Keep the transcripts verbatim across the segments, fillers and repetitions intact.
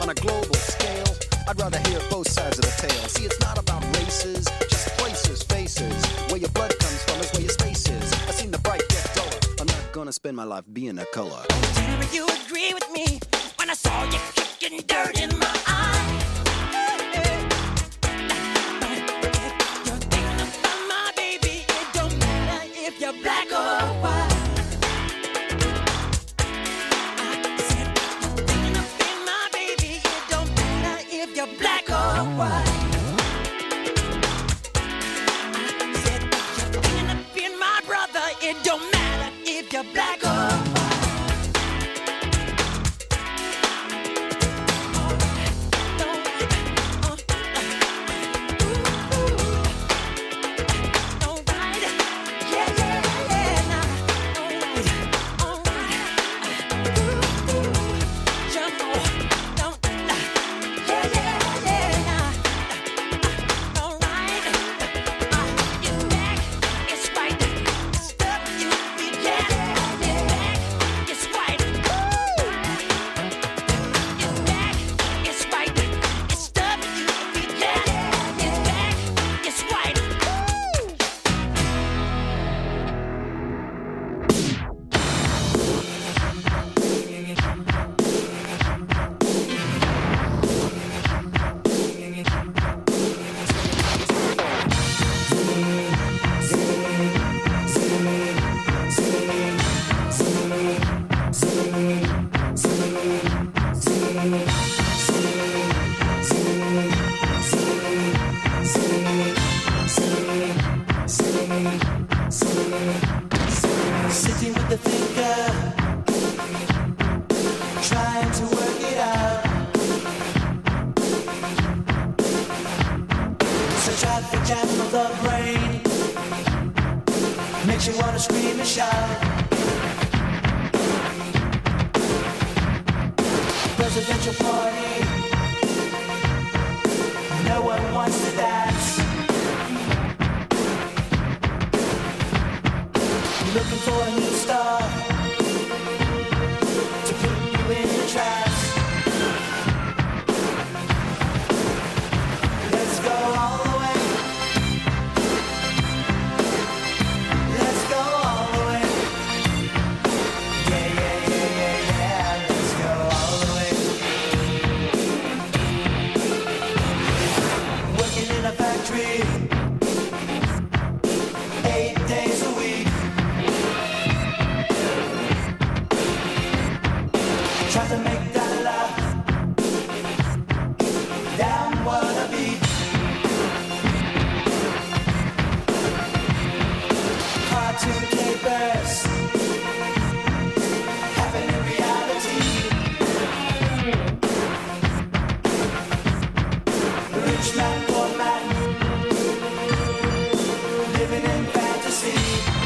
on a global scale. I'd rather hear both sides of the tale. See, it's not about races, just places, faces. Where your blood comes from is where your space is. I seen the bright get duller. I'm not gonna spend my life being a color. Tell me you agree with me when I saw you kicking dirt in my eye. You're thinking about my baby. It don't matter if you're black or white. I said you're thinking about my baby. It don't matter if you're black or white. I said you're thinking about my brother. It don't matter if you're black or white. Sitting with the thinker, trying to work it out. It's a traffic jam of the brain, makes you wanna scream and shout. Presidential party, no one wants to dance. Looking for a new star to put you in a trance. Let's go all the way. Let's go all the way. Yeah, yeah, yeah, yeah, yeah. Let's go all the way. Working in a factory, eight days a week. Try to make that love down what I beat. Cartoon capers happen in reality. Rich man, poor man, living in fantasy.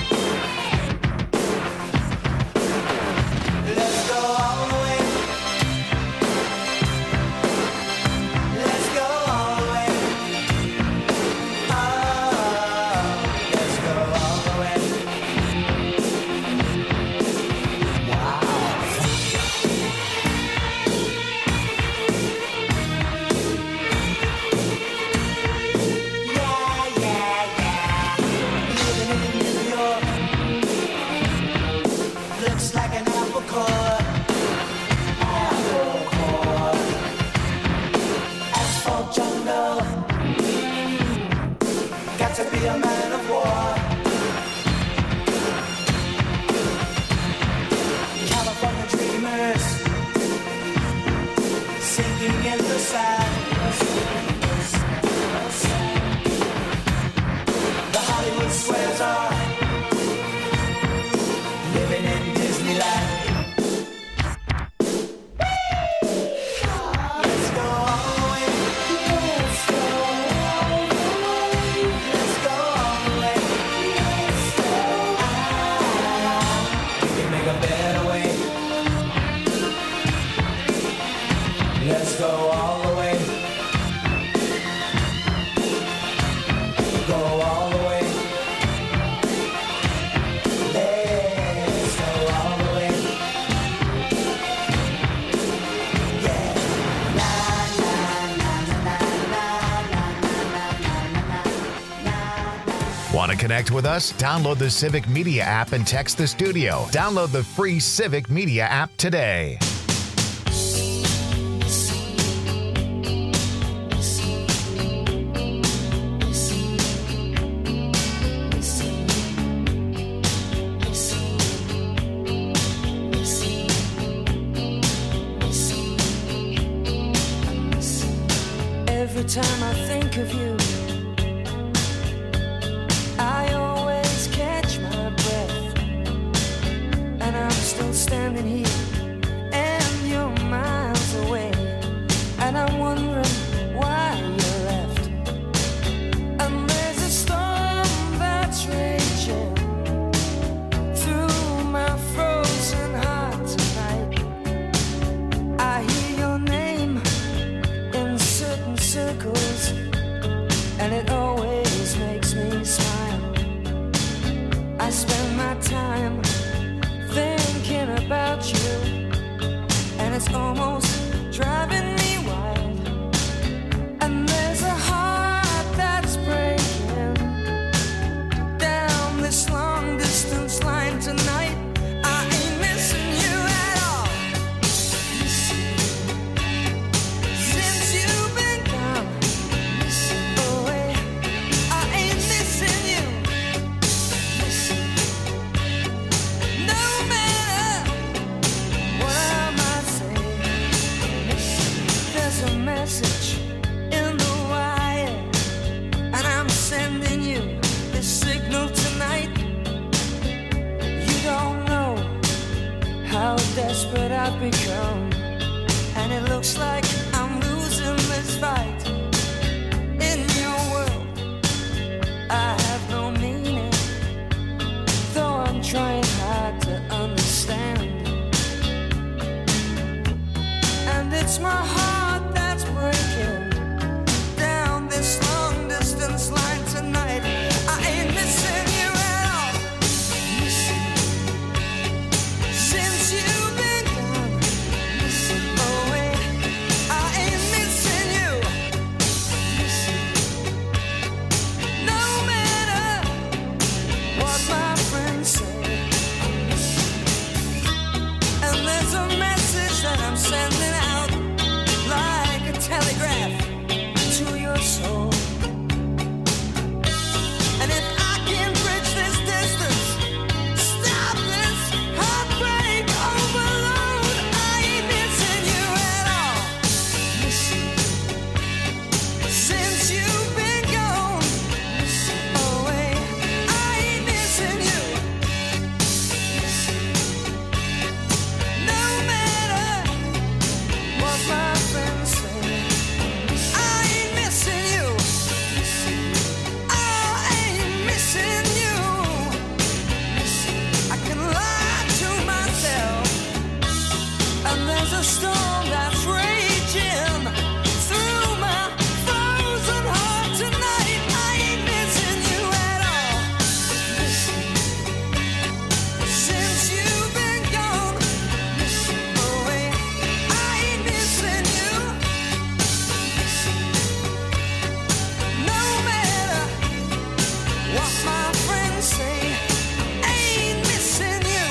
Let's go all the way. Let's go all the way. Oh, let's go all the way. Wow. Yeah, yeah, yeah. Living in New York looks like an apple core. Apple core. Asphalt jungle. Got to be a man of war. California dreamers sinking in the sand. The Hollywood squares are living in Disneyland. Let's go all the way. Let's go all the way. Let's go all the way. Let's go. Ah, we can make a better way. Let's go all the way. connect with us? Download the Civic Media app and text the studio. Download the free Civic Media app today. Every time I think of you, I always catch my breath, and I'm still standing here, and you're miles away, and I'm wondering why you left. And there's a storm that's raging through my frozen heart tonight. I hear your name in certain circles, and it always makes me smile. I spend my time thinking about you, and it's almost driving me wild. And there's a heart that's breaking down this long distance line tonight. I ain't missing you at all. Since you've been gone away, I ain't missing you. No matter what I might say, there's a message in the wire, and I'm sending you this signal tonight. You don't know how desperate I've become, and it looks like I'm losing this fight. In your world, I have no meaning, though I'm trying hard to understand. And it's my heart that's breaking down this long distance line tonight. I ain't missing you at all. Since you've been gone away, I ain't missing you. No matter what my friends say. And there's a message that I'm sending out like a telegraph to your soul. And if I can bridge this distance, stop this heartbreak overload, I ain't missing you at all. Since you've been gone away, I ain't missing you. No matter what my friends say, I ain't missing you. I ain't missing you. I can lie to myself, and there's a storm that's raging through my frozen heart tonight. I ain't missing you at all. Since you've been gone away, I ain't missing you. No matter what my friends say, ain't missing you.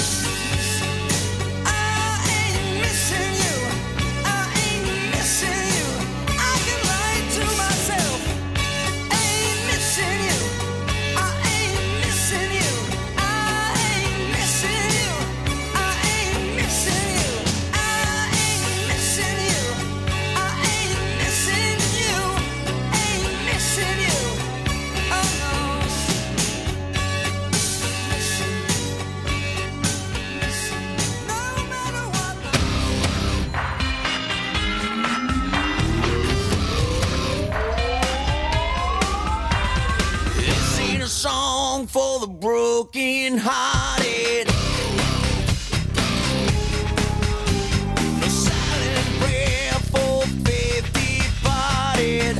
I ain't missing you. I ain't missing you. I can lie to myself. Ain't missing you. I ain't missing you. I ain't missing you. I ain't missing you. I ain't missing you. I ain't missing you. Ain't missing you. Oh no. No matter what. This ain't a song for the broken hearted. No silent prayer for faith departed.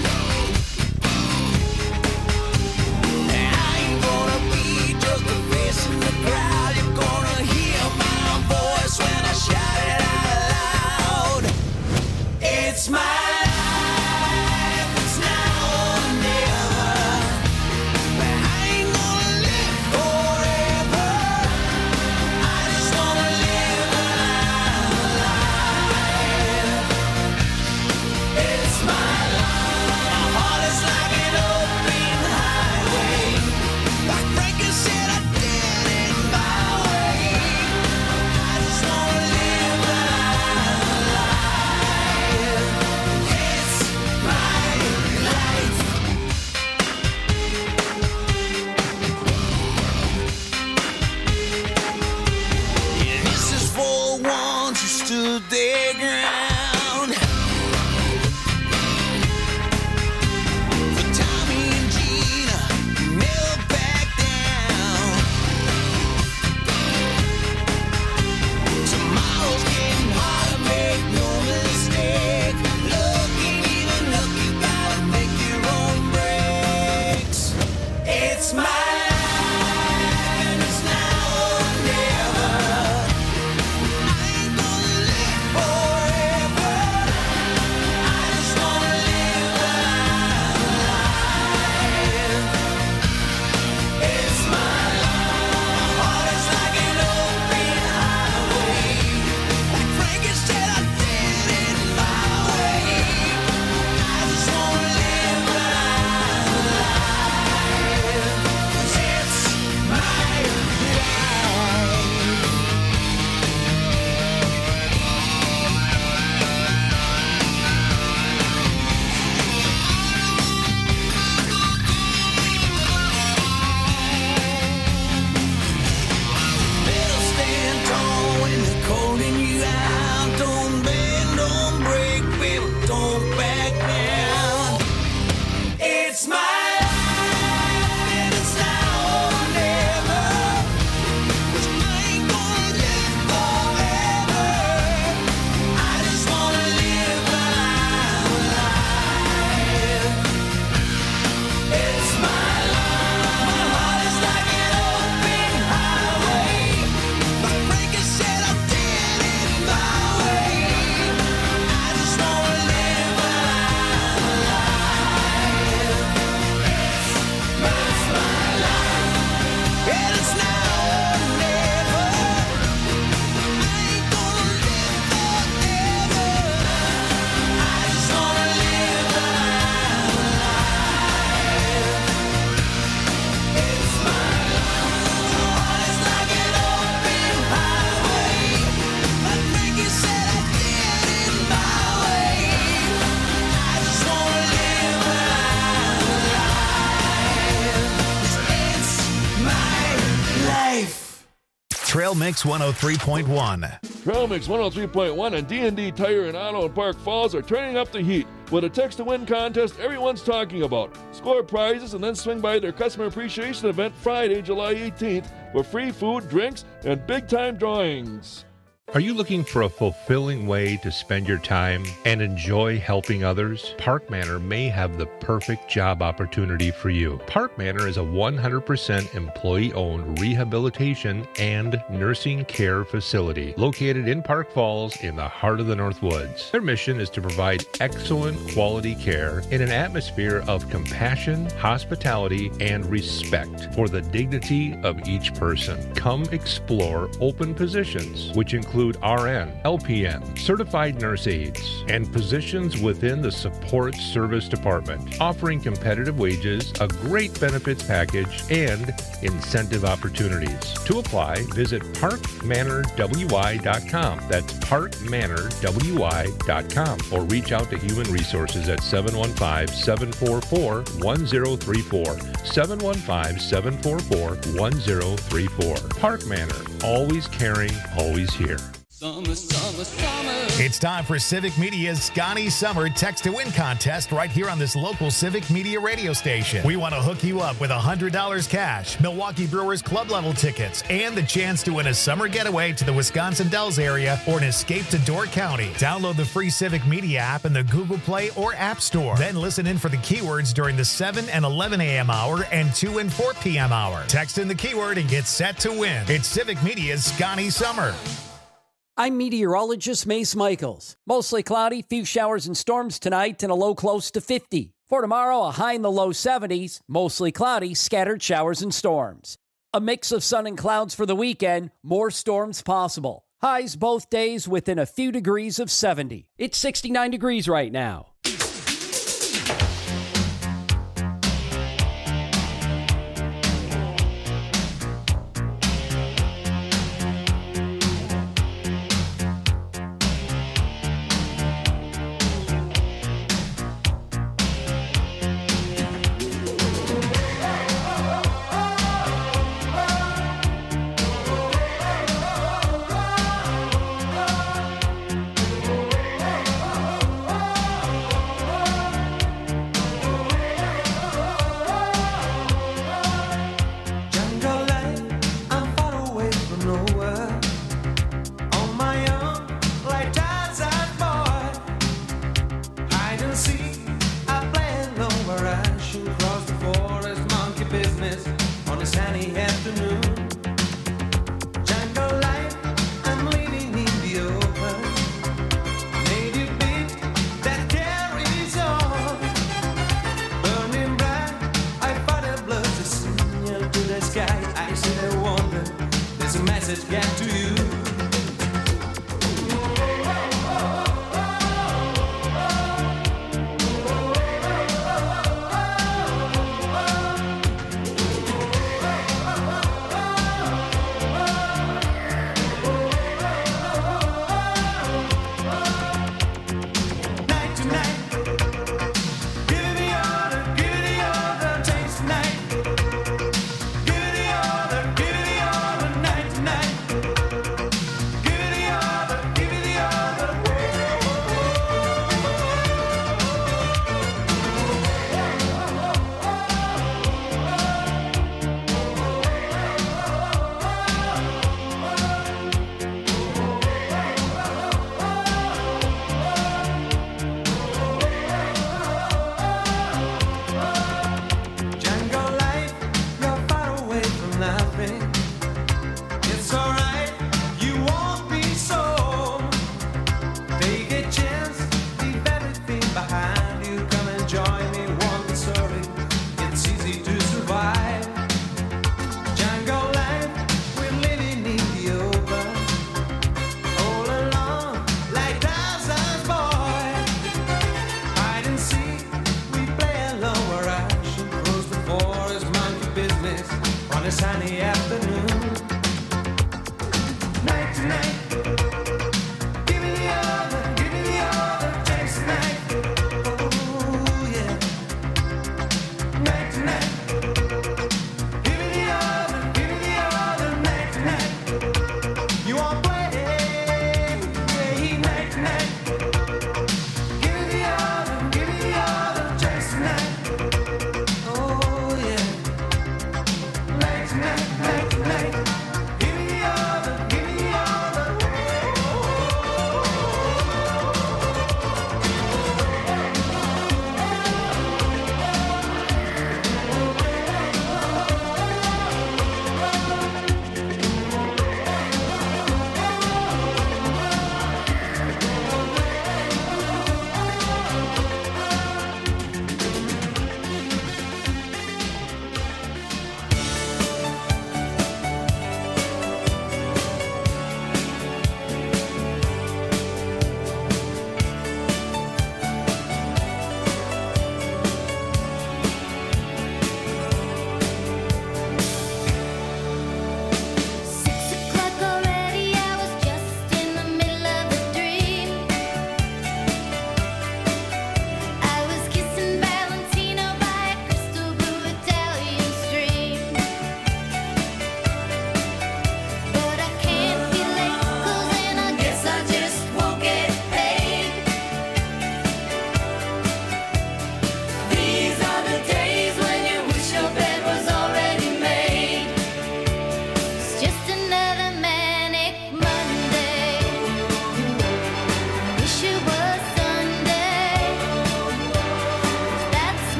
I ain't gonna be just a face in the crowd. You're gonna hear my voice when I shout it out loud. It's my life, it's now or never. I Trail Mix one oh three point one. Trail Mix one oh three point one and D and D Tire and Auto in Park Falls are turning up the heat with a text-to-win contest everyone's talking about. Score prizes and then swing by their customer appreciation event Friday, July eighteenth for free food, drinks, and big-time drawings. Are you looking for a fulfilling way to spend your time and enjoy helping others? Park Manor may have the perfect job opportunity for you. Park Manor is a one hundred percent employee-owned rehabilitation and nursing care facility located in Park Falls in the heart of the North Woods. Their mission is to provide excellent quality care in an atmosphere of compassion, hospitality, and respect for the dignity of each person. Come explore open positions, which include Include R N, L P N, certified nurse aides, and positions within the support service department, offering competitive wages, a great benefits package, and incentive opportunities. To apply, visit park manor w i dot com. That's park manor w i dot com, or reach out to Human Resources at seven one five, seven four four, one zero three four, seven one five, seven four four, one zero three four. Park Manor, always caring, always here. Summer, summer, summer. It's time for Civic Media's Scotty Summer Text to Win contest right here on this local Civic Media radio station. We want to hook you up with one hundred dollars cash, Milwaukee Brewers club level tickets, and the chance to win a summer getaway to the Wisconsin Dells area or an escape to Door County. Download the free Civic Media app in the Google Play or App Store. Then listen in for the keywords during the seven and eleven a.m. hour and two and four p.m. hour. Text in the keyword and get set to win. It's Civic Media's Scotty Summer. I'm meteorologist Mace Michaels. Mostly cloudy, few showers and storms tonight, and a low close to fifty. For tomorrow, a high in the low seventies, mostly cloudy, scattered showers and storms. A mix of sun and clouds for the weekend, more storms possible. Highs both days within a few degrees of seventy. It's sixty-nine degrees right now.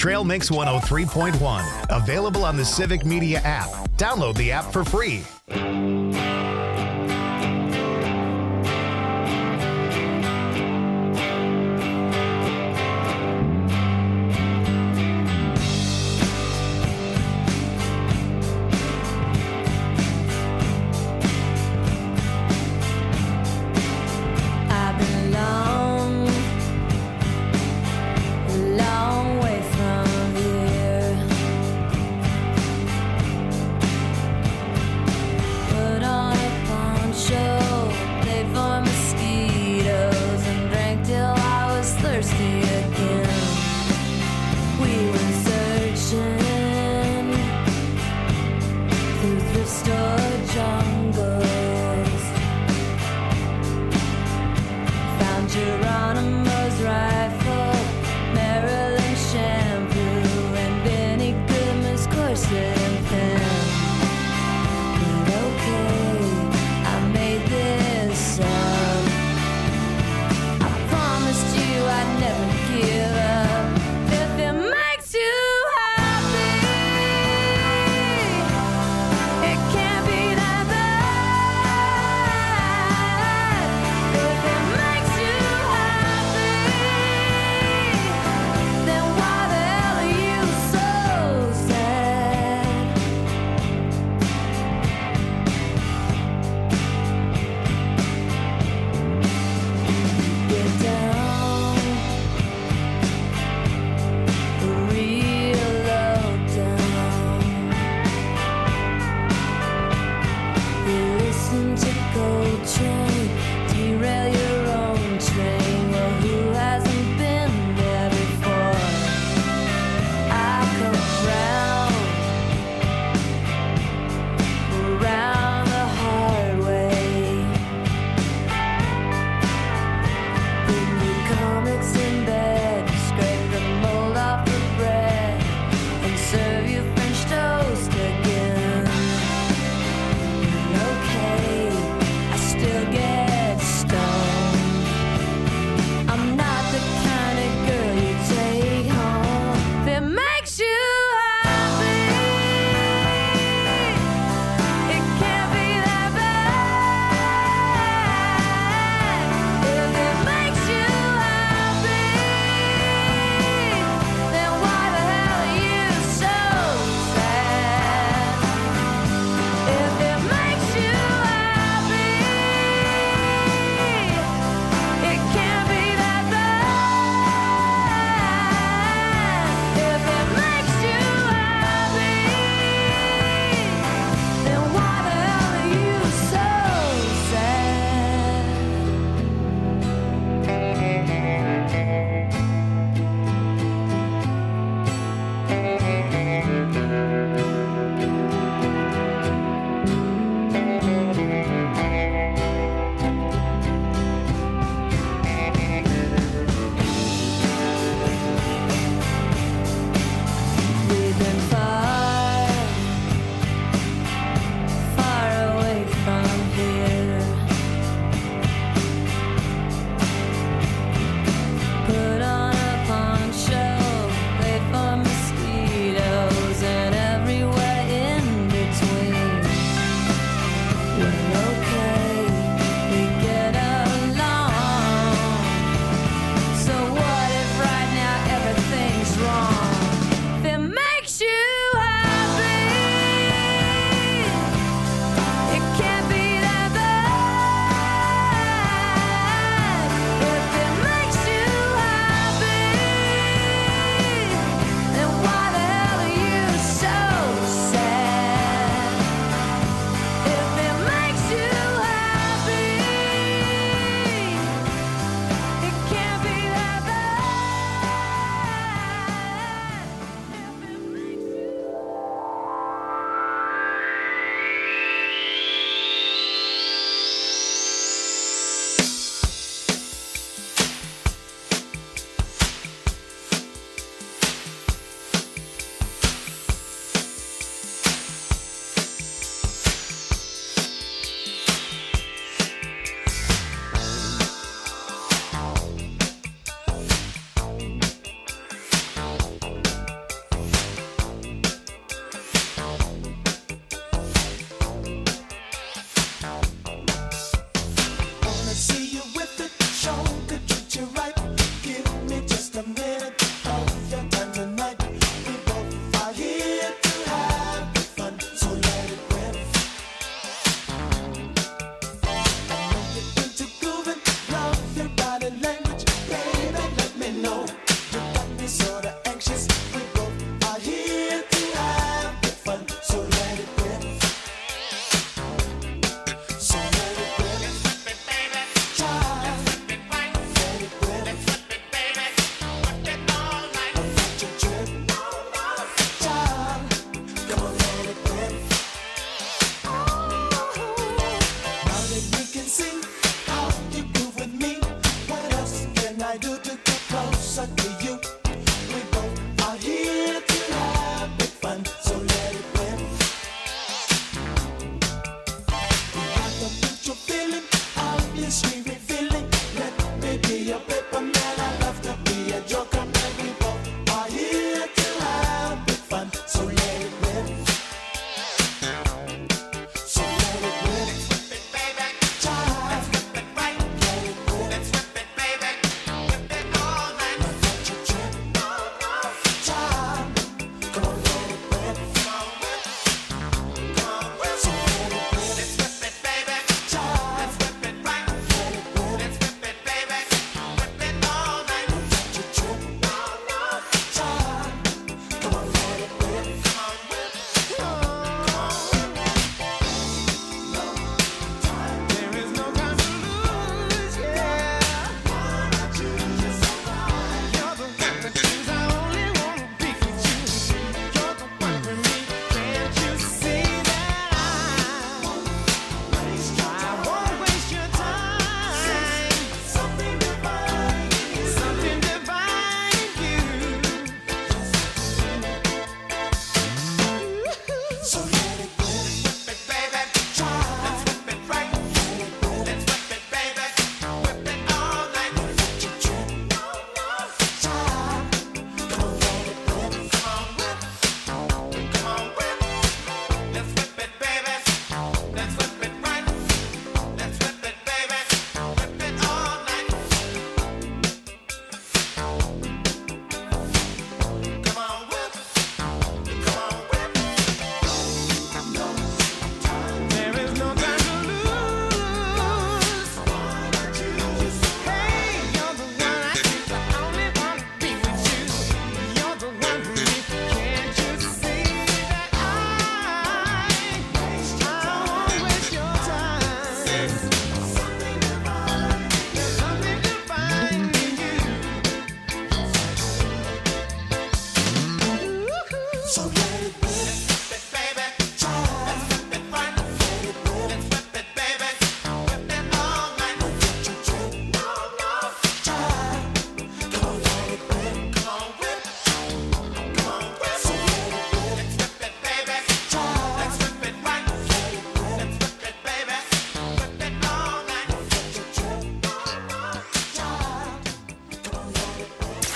Trail Mix one oh three point one. Available on the Civic Media app. Download the app for free. If it makes you happy,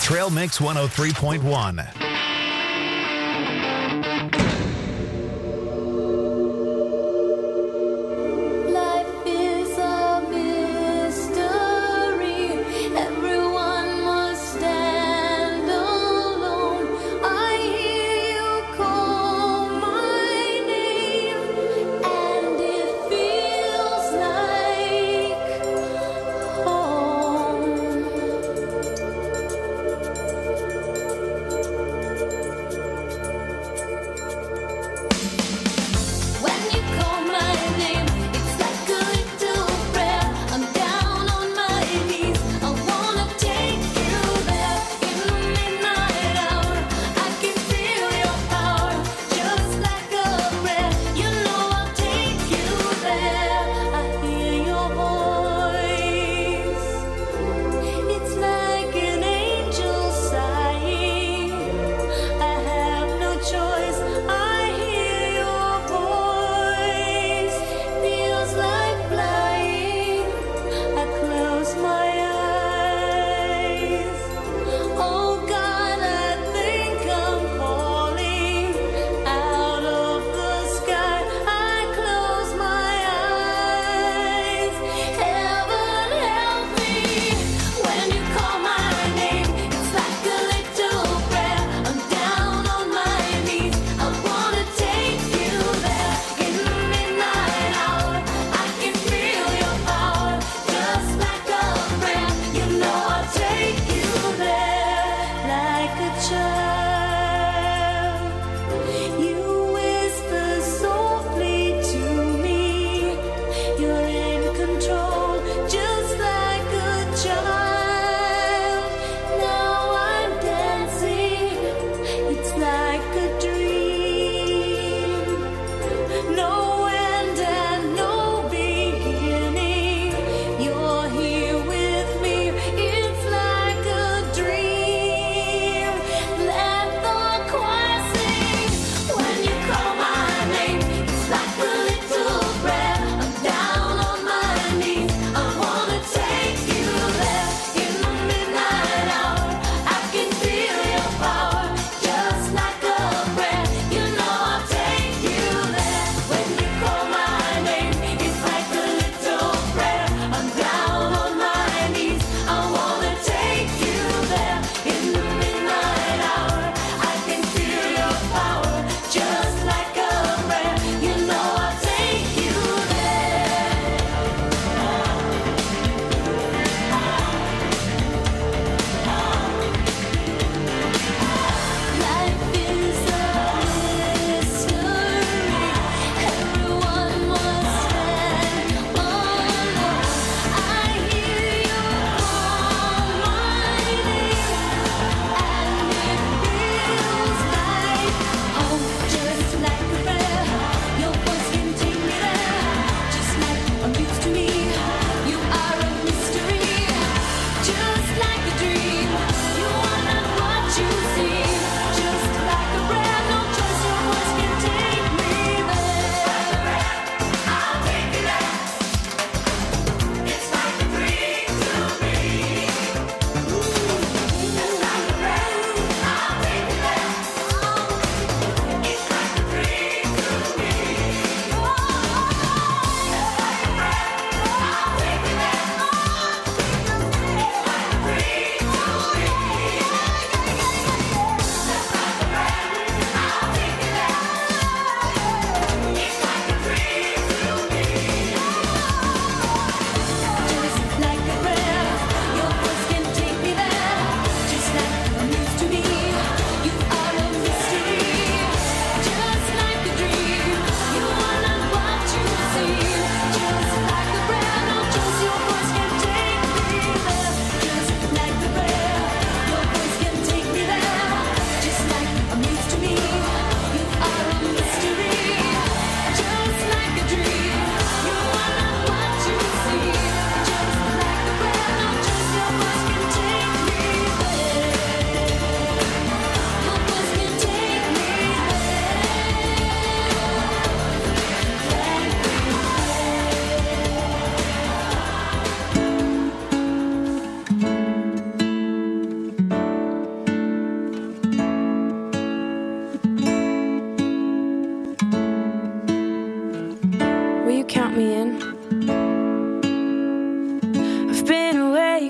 Trail Mix one oh three point one.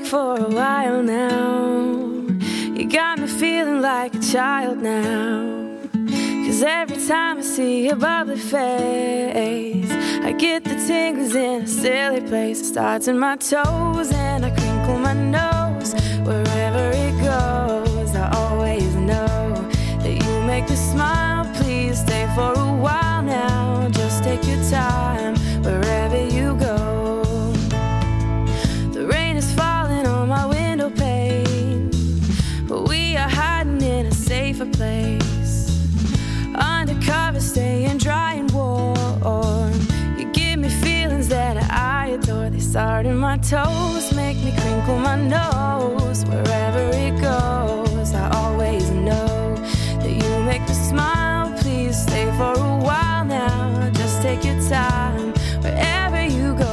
for a while now. You got me feeling like a child now. Cause every time I see your bubbly face, I get the tingles in a silly place. It starts in my toes and I crinkle my nose. Wherever it goes, I always know that you make me smile. Please stay for a while now. Just take your time wherever you go. The rain is falling on my window pane, but we are hiding in a safer place. Undercover, staying dry and warm. You give me feelings that I adore. They start in my toes, make me crinkle my nose. Wherever it goes, I always know that you make me smile. Please stay for a while now. Just take your time wherever you go.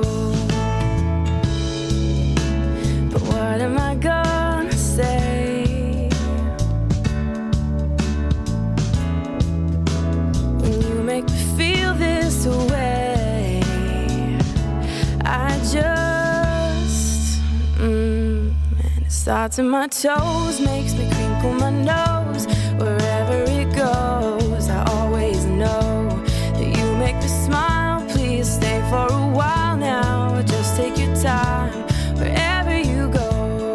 But what am I gonna say? Make me feel this way. I just mm, and it starts in my toes, makes me crinkle my nose. Wherever it goes, I always know that you make me smile. Please stay for a while now. Just take your time wherever you go.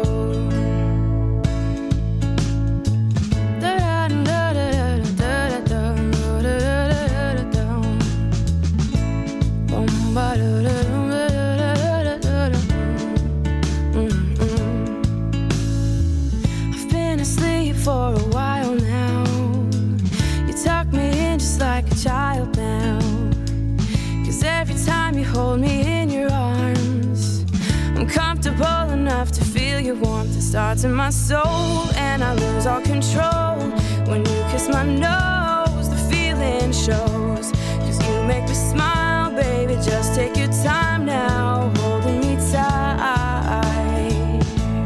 I've been asleep for a while now. You tuck me in just like a child now. Cause every time you hold me in your arms, I'm comfortable enough to feel your warmth. It starts in my soul and I lose all control. When you kiss my nose, the feeling shows. Cause you make me smile, baby, just take your time now, holding me tight.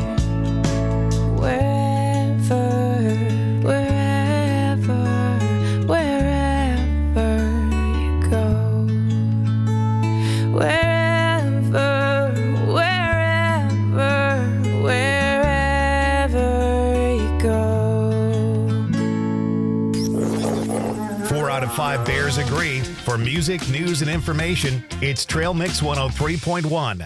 Wherever, wherever, wherever you go. Wherever, wherever, wherever you go. Four out of five Bears agree. For music, news, and information, it's Trail Mix one oh three point one.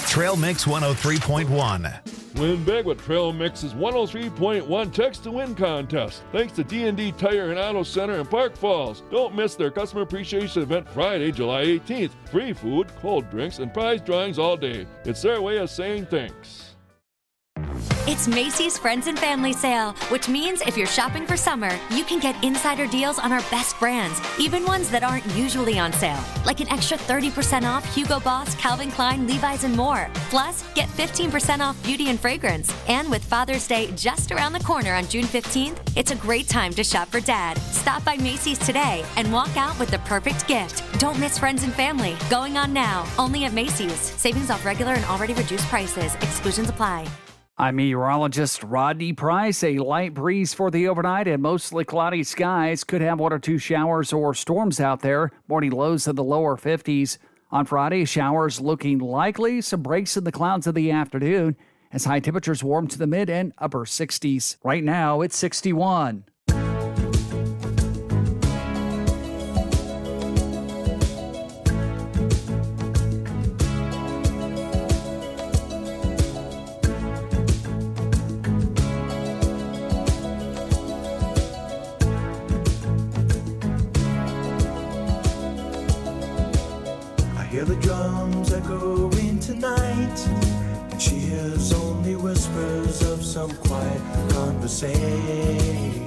Trail Mix one oh three point one. Win big with Trail Mix's one oh three point one Text to Win contest. Thanks to D and D Tire and Auto Center in Park Falls. Don't miss their customer appreciation event Friday, July eighteenth. Free food, cold drinks, and prize drawings all day. It's their way of saying thanks. It's Macy's Friends and Family Sale, which means if you're shopping for summer, you can get insider deals on our best brands, even ones that aren't usually on sale, like an extra thirty percent off Hugo Boss, Calvin Klein, Levi's, and more. Plus, get fifteen percent off beauty and fragrance. And with Father's Day just around the corner on June fifteenth, it's a great time to shop for Dad. Stop by Macy's today and walk out with the perfect gift. Don't miss Friends and Family. Going on now, only at Macy's. Savings off regular and already reduced prices. Exclusions apply. I'm meteorologist Rodney Price. A light breeze for the overnight and mostly cloudy skies. Could have one or two showers or storms out there. Morning lows in the lower fifties. On Friday, showers looking likely. Some breaks in the clouds in the afternoon as high temperatures warm to the mid and upper sixties. Right now, it's sixty-one. Hear the drums echoing tonight, and she hears only whispers of some quiet conversation.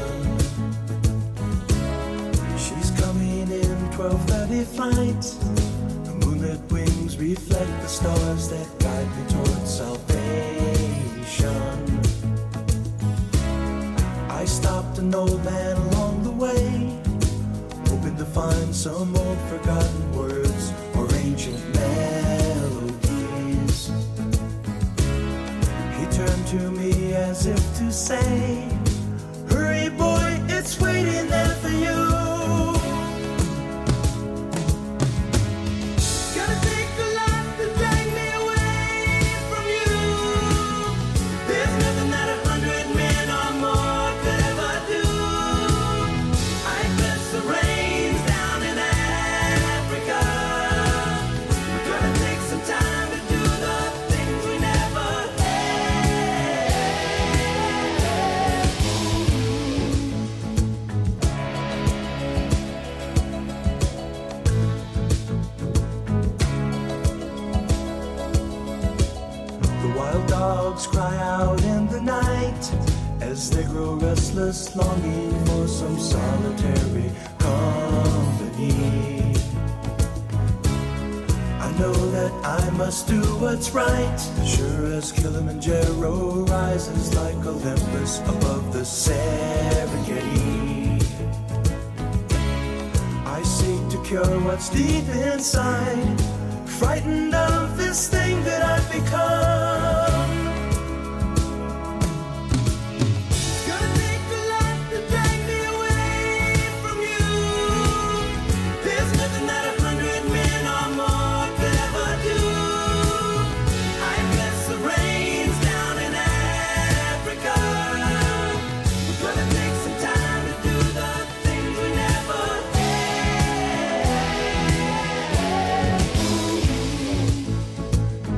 She's coming in twelve thirty flight. The moonlit wings reflect the stars that guide me towards salvation. I stopped an old man along the way, hoping to find some old forgotten words or ancient melodies. He turned to me as if to say, hurry boy, it's waiting there for you. Gotta take a lot to drag me away from you. There's nothing that a hundred men or more could ever do. I bless the rains down in Africa. We're gonna take some time to do the things we never The wild dogs cry out in the night as they grow restless, longing for some solitary company. I know that I must do what's right, sure as Kilimanjaro rises like Olympus above the Serengeti. I seek to cure what's deep inside, frightened of this thing that I've become. It's gonna take a lot to drag me away from you. There's nothing that a hundred men or more could ever do. I bless the rains down in Africa. We're gonna take some time to do the things we never had.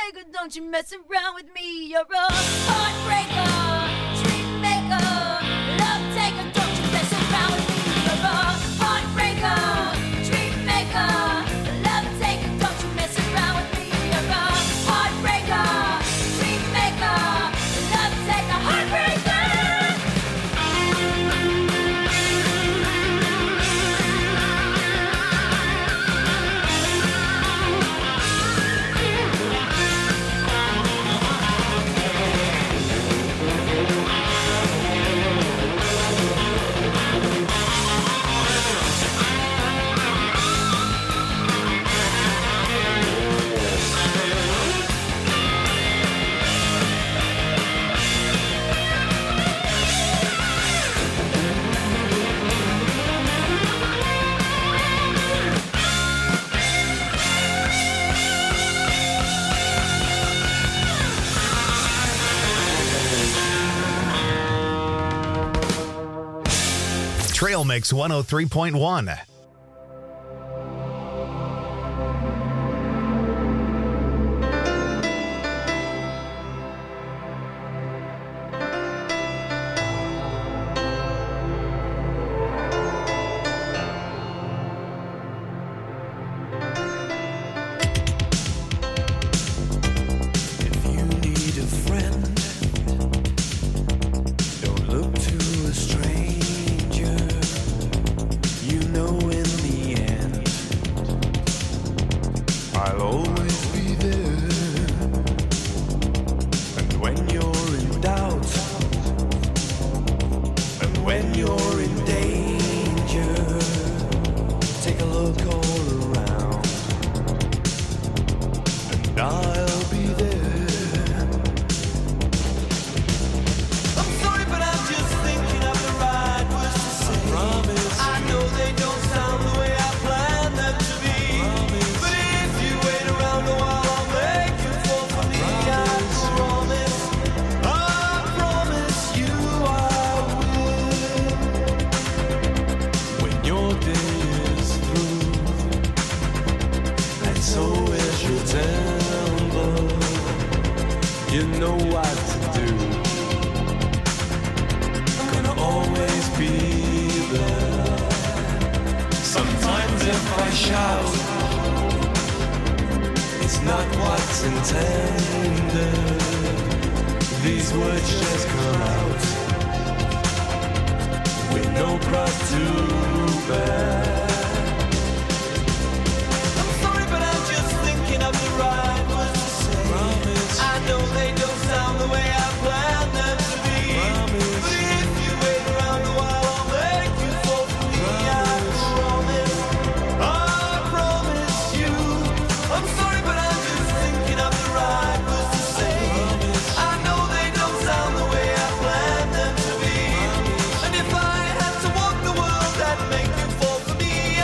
maker, don't you mess around with me. You're a heartbreaker, dream maker, love taker, don't you mess around with me. You're a heartbreaker, dream maker, love taker, don't you mess around with me. You're a heartbreaker, dream maker, love taker, heartbreaker. Trail Mix one oh three point one. And if I had to walk the world, that'd make you fall for me.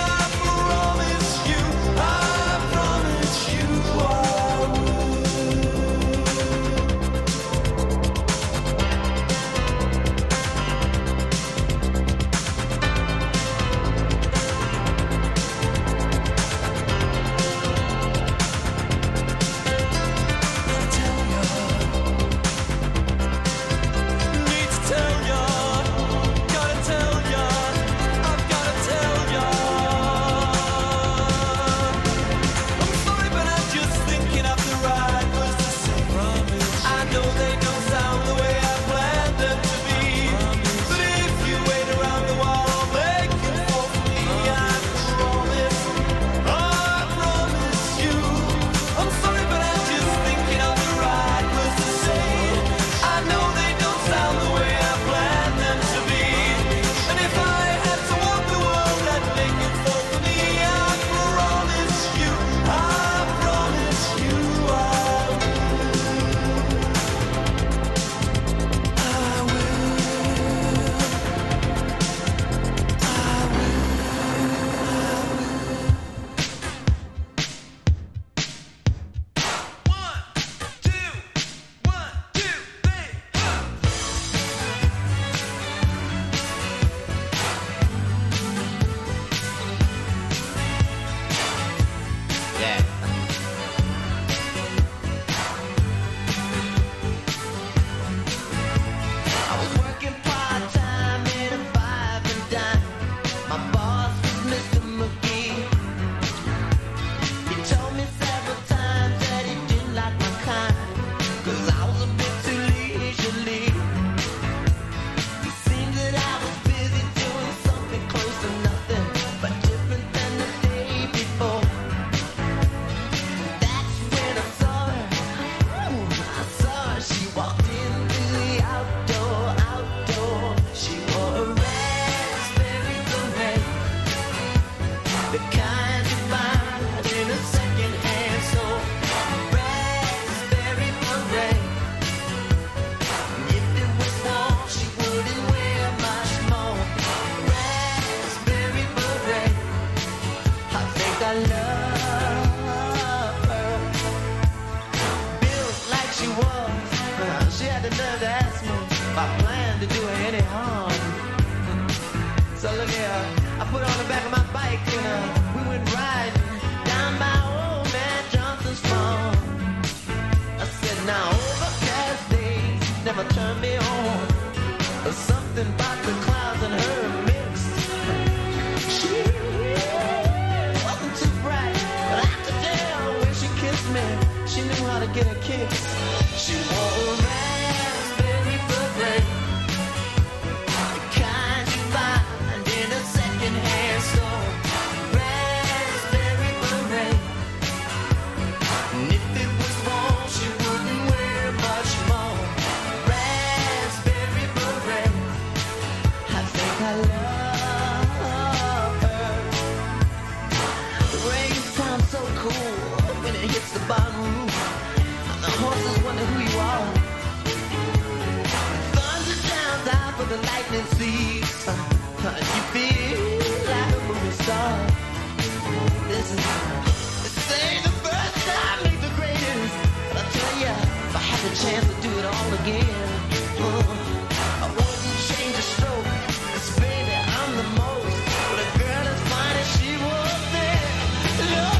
she knew how to get a kicks. She wore a raspberry beret, the kind you find in a second-hand store. Raspberry beret, and if it was warm, she wouldn't wear much more. Raspberry beret, I think I love her. The rain sounds so cool when it hits the bottom roof. The horses wonder who you are. Thunder drowns out for the lightning seeds. Uh, you feel like a movie star. This is this ain't the first time, ain't the greatest. But I tell ya, if I had the chance to do it all again, uh, I wouldn't change a stroke. 'Cause baby, I'm the most. But a girl as fine as she was there. Lord,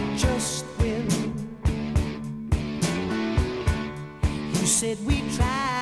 said we tried.